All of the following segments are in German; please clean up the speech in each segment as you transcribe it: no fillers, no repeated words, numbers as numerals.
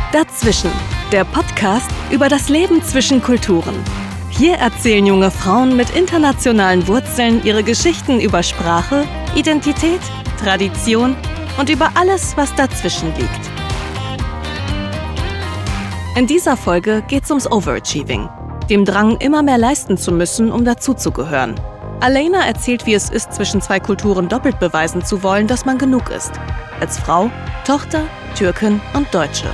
Dazwischen, der Podcast über das Leben zwischen Kulturen. Hier erzählen junge Frauen mit internationalen Wurzeln ihre Geschichten über Sprache, Identität, Tradition und über alles, was dazwischen liegt. In dieser Folge geht's ums Overachieving, dem Drang, immer mehr leisten zu müssen, um dazuzugehören. Aleyna erzählt, wie es ist, zwischen zwei Kulturen doppelt beweisen zu wollen, dass man genug ist. Als Frau, Tochter, Türkin und Deutsche.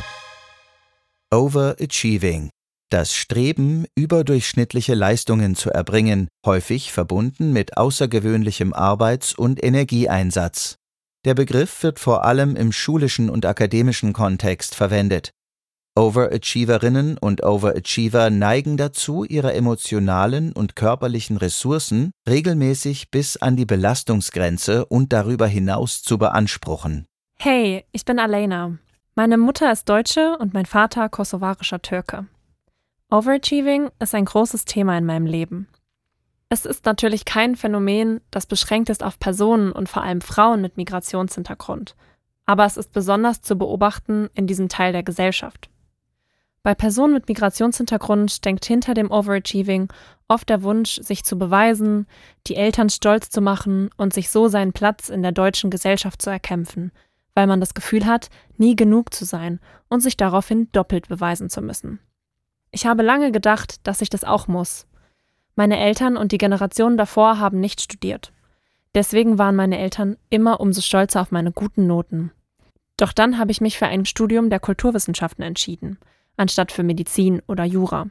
Overachieving. Das Streben, überdurchschnittliche Leistungen zu erbringen, häufig verbunden mit außergewöhnlichem Arbeits- und Energieeinsatz. Der Begriff wird vor allem im schulischen und akademischen Kontext verwendet. Overachieverinnen und Overachiever neigen dazu, ihre emotionalen und körperlichen Ressourcen regelmäßig bis an die Belastungsgrenze und darüber hinaus zu beanspruchen. Hey, ich bin Aleyna. Meine Mutter ist Deutsche und mein Vater kosovarischer Türke. Overachieving ist ein großes Thema in meinem Leben. Es ist natürlich kein Phänomen, das beschränkt ist auf Personen und vor allem Frauen mit Migrationshintergrund. Aber es ist besonders zu beobachten in diesem Teil der Gesellschaft. Bei Personen mit Migrationshintergrund steckt hinter dem Overachieving oft der Wunsch, sich zu beweisen, die Eltern stolz zu machen und sich so seinen Platz in der deutschen Gesellschaft zu erkämpfen, weil man das Gefühl hat, nie genug zu sein und sich daraufhin doppelt beweisen zu müssen. Ich habe lange gedacht, dass ich das auch muss. Meine Eltern und die Generationen davor haben nicht studiert. Deswegen waren meine Eltern immer umso stolzer auf meine guten Noten. Doch dann habe ich mich für ein Studium der Kulturwissenschaften entschieden, anstatt für Medizin oder Jura.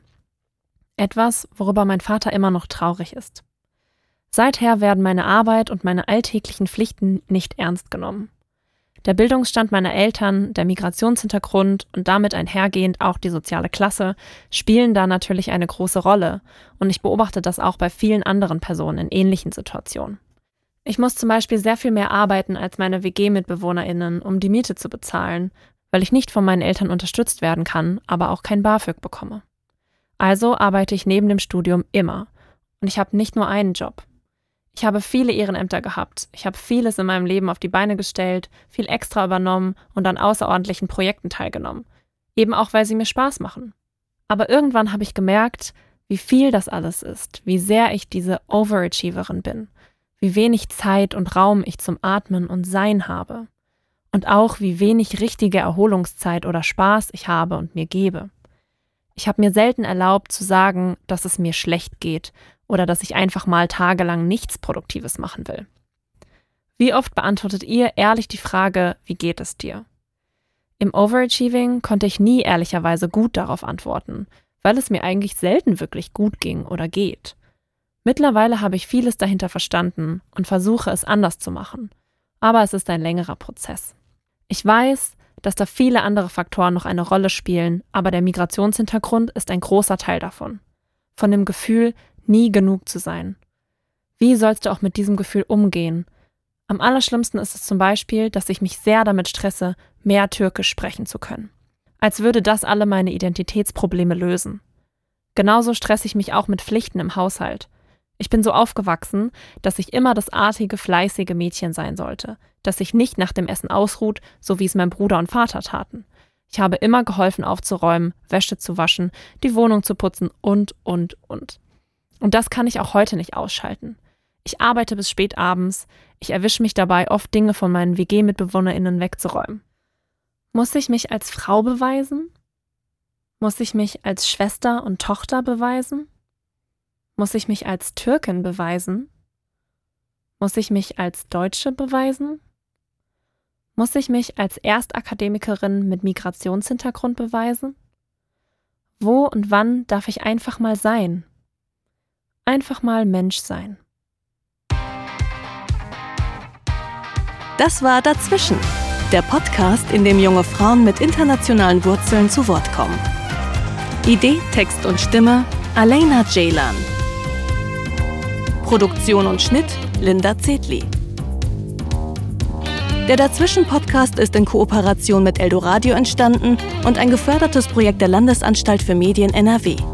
Etwas, worüber mein Vater immer noch traurig ist. Seither werden meine Arbeit und meine alltäglichen Pflichten nicht ernst genommen. Der Bildungsstand meiner Eltern, der Migrationshintergrund und damit einhergehend auch die soziale Klasse spielen da natürlich eine große Rolle und ich beobachte das auch bei vielen anderen Personen in ähnlichen Situationen. Ich muss zum Beispiel sehr viel mehr arbeiten als meine WG-MitbewohnerInnen, um die Miete zu bezahlen, weil ich nicht von meinen Eltern unterstützt werden kann, aber auch kein BAföG bekomme. Also arbeite ich neben dem Studium immer und ich habe nicht nur einen Job. Ich habe viele Ehrenämter gehabt, ich habe vieles in meinem Leben auf die Beine gestellt, viel extra übernommen und an außerordentlichen Projekten teilgenommen. Eben auch, weil sie mir Spaß machen. Aber irgendwann habe ich gemerkt, wie viel das alles ist, wie sehr ich diese Overachieverin bin, wie wenig Zeit und Raum ich zum Atmen und Sein habe. Und auch, wie wenig richtige Erholungszeit oder Spaß ich habe und mir gebe. Ich habe mir selten erlaubt zu sagen, dass es mir schlecht geht oder dass ich einfach mal tagelang nichts Produktives machen will. Wie oft beantwortet ihr ehrlich die Frage, wie geht es dir? Im Overachieving konnte ich nie ehrlicherweise gut darauf antworten, weil es mir eigentlich selten wirklich gut ging oder geht. Mittlerweile habe ich vieles dahinter verstanden und versuche es anders zu machen, aber es ist ein längerer Prozess. Ich weiß, dass da viele andere Faktoren noch eine Rolle spielen, aber der Migrationshintergrund ist ein großer Teil davon. Von dem Gefühl, nie genug zu sein. Wie sollst du auch mit diesem Gefühl umgehen? Am allerschlimmsten ist es zum Beispiel, dass ich mich sehr damit stresse, mehr Türkisch sprechen zu können. Als würde das alle meine Identitätsprobleme lösen. Genauso stresse ich mich auch mit Pflichten im Haushalt. Ich bin so aufgewachsen, dass ich immer das artige, fleißige Mädchen sein sollte, das sich nicht nach dem Essen ausruht, so wie es mein Bruder und Vater taten. Ich habe immer geholfen aufzuräumen, Wäsche zu waschen, die Wohnung zu putzen und. Und das kann ich auch heute nicht ausschalten. Ich arbeite bis spät abends, ich erwische mich dabei, oft Dinge von meinen WG-MitbewohnerInnen wegzuräumen. Muss ich mich als Frau beweisen? Muss ich mich als Schwester und Tochter beweisen? Muss ich mich als Türkin beweisen? Muss ich mich als Deutsche beweisen? Muss ich mich als Erstakademikerin mit Migrationshintergrund beweisen? Wo und wann darf ich einfach mal sein? Einfach mal Mensch sein. Das war Dazwischen, der Podcast, in dem junge Frauen mit internationalen Wurzeln zu Wort kommen. Idee, Text und Stimme Aleyna Ceylan. Produktion und Schnitt Linda Zetli. Der Dazwischen-Podcast ist in Kooperation mit Eldoradio entstanden und ein gefördertes Projekt der Landesanstalt für Medien NRW.